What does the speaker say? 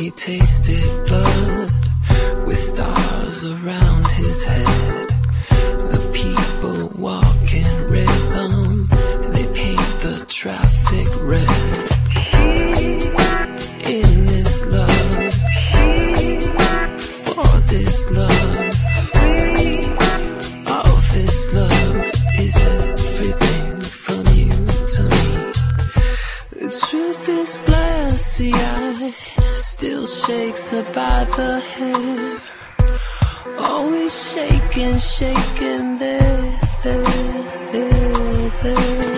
he tasted blood with stars around his head. The people walk in rhythm, they paint the traffic red. In this love, for this love, all this love is everything from you to me. The truth is glassy-eyed, still shakes her by the hair. Always shaking, shaking there, there, there, there.